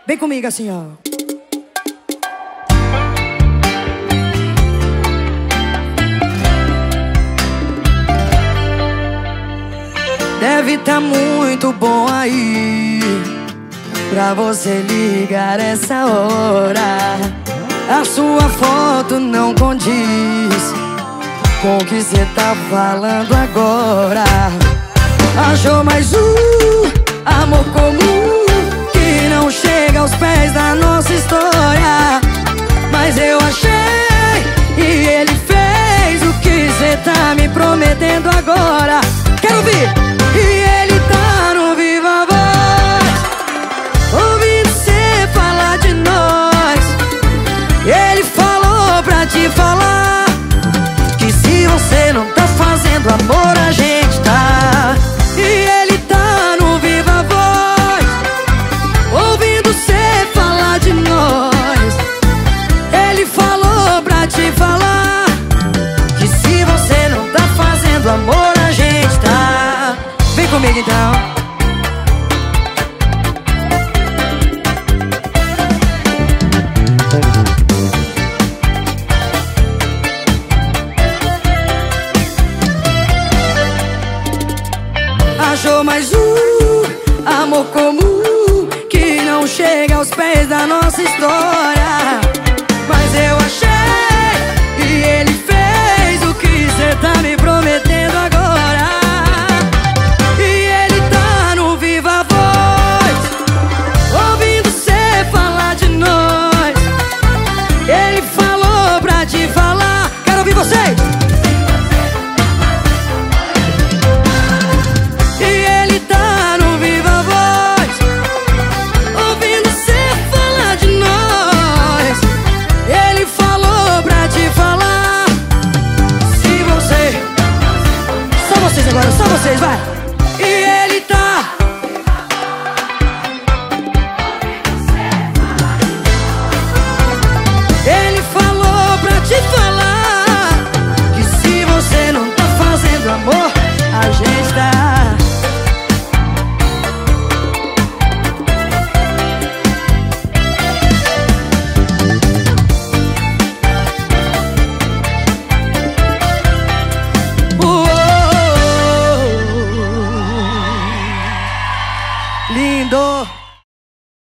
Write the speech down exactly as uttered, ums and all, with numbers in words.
Vem comigo assim, ó. Deve tá muito bom aí pra você ligar essa hora. A sua foto não condiz com o que cê tá falando agora. Achou mais um amor comum que não chega aos pés da nossa história. Mas eu achei e ele fez o que cê tá me prometendo agora. Quero ouvir! E ele tá no Viva Voz, ouvindo cê falar de nós. Ele falou pra te falar que se você não tá fazendo amor, a gente tá. E ele tá no Viva Voz, ouvindo cê falar de nós. Ele falou pra te falar que se você não tá fazendo amor, a gente tá. Vem comigo então. Achou mais um amor comum que não chega aos pés da nossa história. Mas eu achei e ele fez o que cê tá me prometendo agora. E ele tá no Viva Voz, ouvindo cê falar de nós. Ele falou pra te falar. Quero ouvir vocês! Agora só vocês, vai!